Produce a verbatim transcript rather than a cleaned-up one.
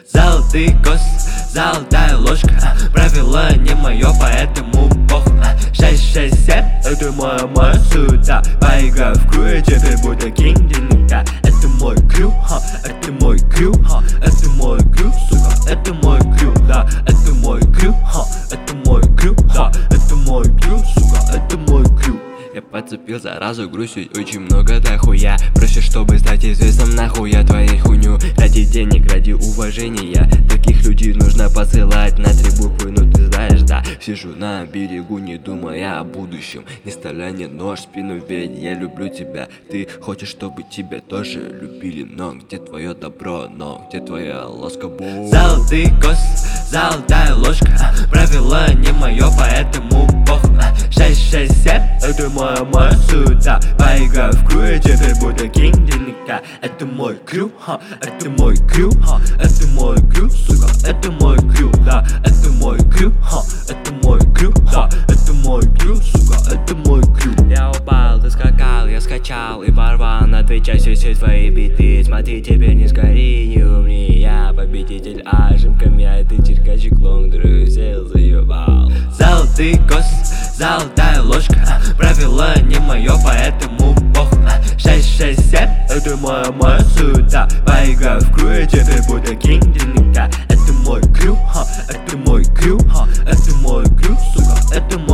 Золотый кос, золотая ложка. Правило не мое, поэтому похуй. Шесть, шесть, семь, это моя моя сюда. Поиграю в крю, и теперь буду кинг денега. Это мой крю, ха, это мой крю, ха. Это мой крю, сука, это мой крю, да. Это мой крю, ха, это мой крю, да. Это мой крю, сука, это мой крю. Я подцепил заразу, грустью очень много дохуя. Проще, чтобы стать известным, нахуй я твоей хуйню. Ради денег, ради уважения таких людей нужно посылать на три буквы, ну ты знаешь, да. Сижу на берегу, не думая о будущем, не ставляя мне нож в спину, ведь я люблю тебя. Ты хочешь, чтобы тебя тоже любили, но где твое добро, но где твоя ласка, бу? Золотый кос, золотая ложка. Правило не мое, поэтому похуй. Шесть, шесть, семь, это моя моя сюда. Поиграю в крю, и теперь буду кинг денега. Это мой крю, ха, это мой крю, ха. Это мой крю, сука, это мой крю, да. Это мой крю, ха, это мой крю, да. Это мой крю, сука, это мой крю. Я упал, ты скакал, я скачал и порвал на две части все твои биты. Смотри, теперь не сгори, не умри, я победитель, а жимками, а ты черкачик лонг, друзей заебал. Золотый кос, золотая ложка. Правило не мое, поэтому похуй. Шесть, шесть, семь, это моя моя сюда. Поиграю в крю, и теперь буду кинг денега. Это мой крю, ха, это мой крю, ха. Это мой крю, сука, это мой